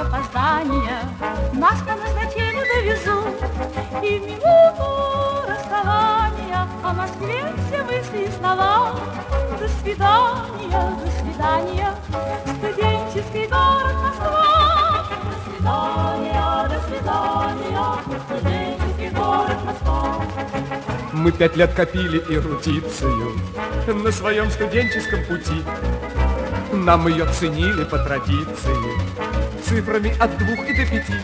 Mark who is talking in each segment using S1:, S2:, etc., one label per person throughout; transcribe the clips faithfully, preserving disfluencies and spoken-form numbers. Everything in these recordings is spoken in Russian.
S1: опоздания нас по назначению довезут. И в минуту расставания о Москве все мысли и слова. До свидания, до свидания, студенческий город Москва. До свидания, до свидания, студенческий город Москва.
S2: Мы пять лет копили эрудицию на своем студенческом пути. Нам ее ценили по традиции цифрами от двух и до пяти.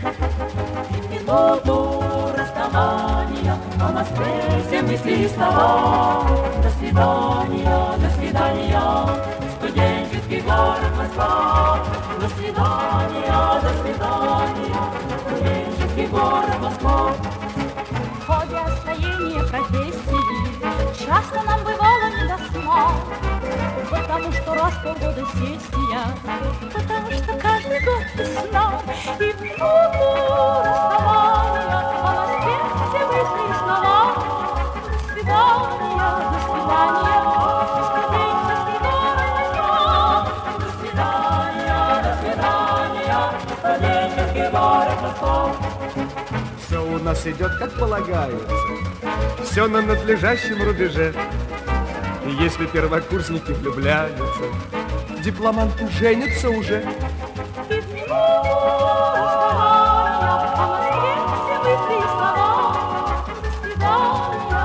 S1: Минуту расставания о Москве все мысли и слова. До свидания, до свидания, студенческий город Москва. До свидания, до свидания, студенческий город Москва. В ходе освоения профессии часто нам бывало не до сна, потому что раз в полгода сессия, потому что каждый год весна. И в минуту расставания о Москве все мысли и слова. До свидания, до свидания, студенческий город Москва. До свидания, до свидания, студенческий город Москва.
S2: Все у нас идет как полагается, все на надлежащем рубеже. И если первокурсники влюбляются, дипломанты женятся уже.
S1: И в минуту расставания о Москве все мысли и слова. До свидания,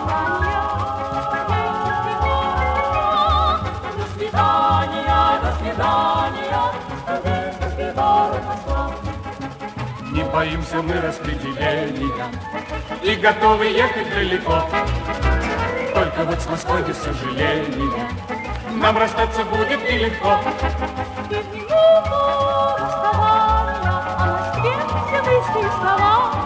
S1: до свидания, студенческий город Москва. До свидания, до свидания, студенческий город Москва.
S2: Не боимся мы распределения и готовы ехать далеко. Только вот с Москвой без сожаления нам расстаться будет нелегко.
S1: И в минуту расставания о Москве все мысли и слова.